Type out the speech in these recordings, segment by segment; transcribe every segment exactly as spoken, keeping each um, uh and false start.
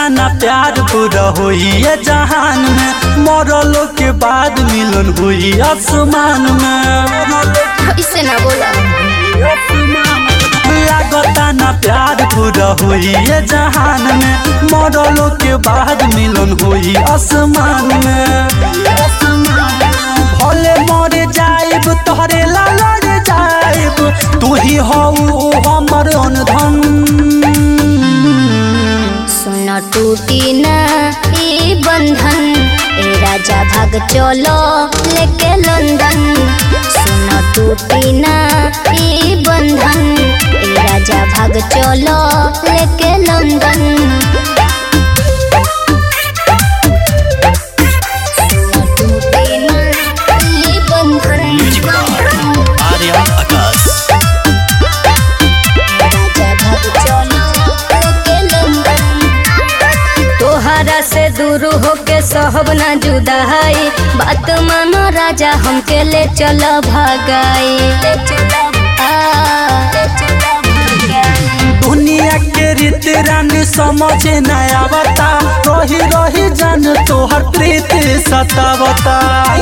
लागता ना प्यार पूरा हुई है जहान में, मरलो के बाद मिलन हुई आसमान में। इससे ना बोला लागता ना प्यार पूरा हुई है जहान में, मरलो के बाद मिलन हुई आसमान में। भले मरे जाइब तोहरे ला लड़ जाइब, तू ही हऊ हमर धन। सुनो टूटी ना ई बंधन, ए राजा भाग चलो लेके लंदन। सुनो टूटी ना ई बंधन, ए राजा भाग चलो लेके लंदन। सुनो टूटी ना ई बंधन, आर्या आकाश राजा भाग चलो लेके लंदन। तोहरा से दूर होके सहब ना जुदाई, बात मानो राजा हमके ले चलो भागाई। दुनिया के रीत रानी समझे न आवता, रही रही जान तोहर प्रीत सतावता।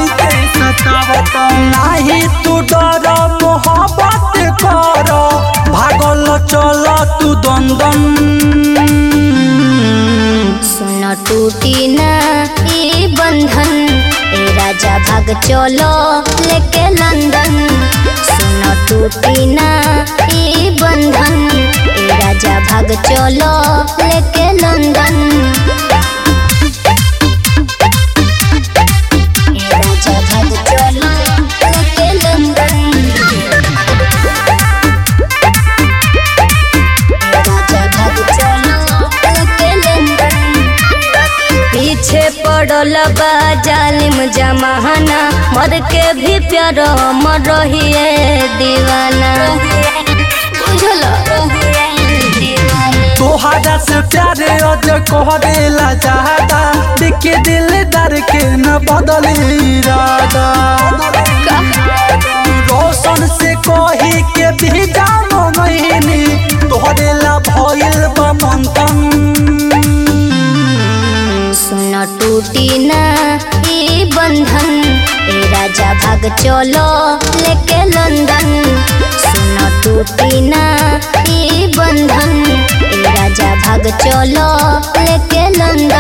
नाही तू डर मोहब्बत कर, भागल चल तू दंदन। सुनो टूटी ना ई बंधन, ए राजा भाग चलो लेके लंदन। सुनो टूटी ना ई बंधन, ए राजा भाग चलो लेके लंदन। ए राजा भाग चलो लेके लंदन। ए राजा भाग चलो लेके लंदन। पीछे पड़ल बा जालिम जमाना, मर के भी प्यार मर रही है दीवाना। तोहरा से प्यारे अज कहला चाहता, देखे दिलदार के न बदली इरादा। रोशन से कही के भी जानो महीनी, तोहरे ला भइल बा मंथन। सुनो टूटी ना ई बंधन, ए राजा भाग चलो लेके लंदन। सुनो टूटी ना ई बंधन, ए राजा भाग चलो लेके लंदन।